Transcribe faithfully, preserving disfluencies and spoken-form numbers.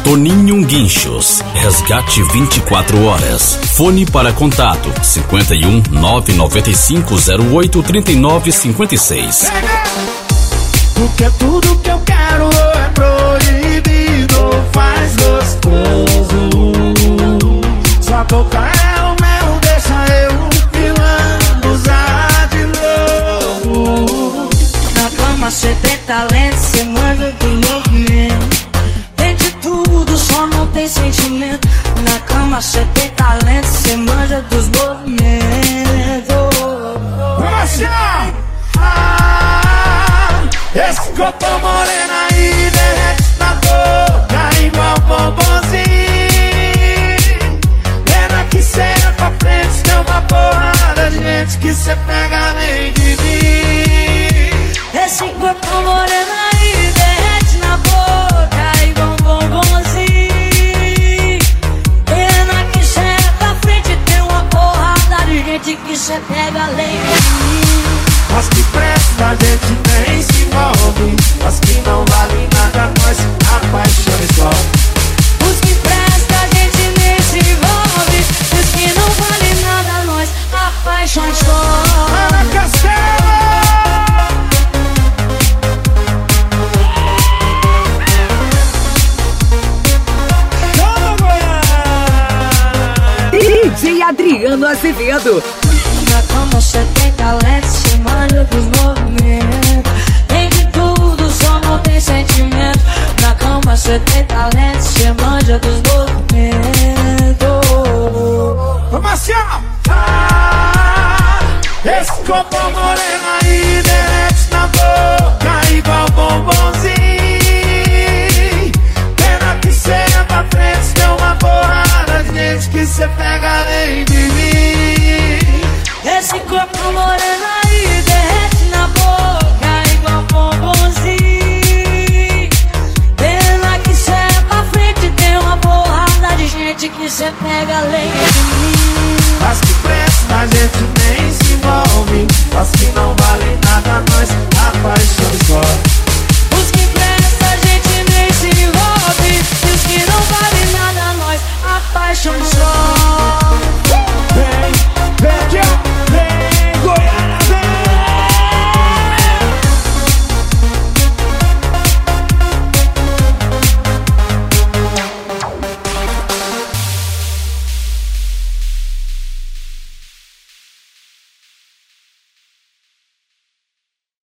Toninho Guinchos, resgate vinte e quatro horas. Fone para contato cinquenta e um, nove nove cinco zero oito, trinta e nove cinquenta e seis. Porque tudo que eu quero é proibido, faz gostoso. Sua boca é o mel, deixa eu me lambuzar de novo. Na cama cê tem talento, cê manda do movimento. Tem de tudo, só não tem sentimento. Na cama cê tem talento, cê manja dos movimentos. Poxa! Ah, esse corpo morena aí derrete na boca igual bombonzinho. Pena que cê é pra frente, tem uma porrada de gente que cê pega além de mim. Esse corpo moreno aí derrete na boca igual bombonzinho. Pena que cê é pra frente, tem uma porrada de gente que cê pega além de mim. As que presta a gente nem se envolve, as que não valem nada nós apaixonamos só. Os que presta a gente nem se envolve, os que não valem nada nós apaixonamos só. Ana Castelo! D J Adriano Azevedo. Na cama cê tem talento, cê manja dos movimentos. Tem de tudo, só não tem sentimento. Na cama cê tem talento, cê manja dos movimentos. Vamos assim, ó! Ah, esse corpo moreno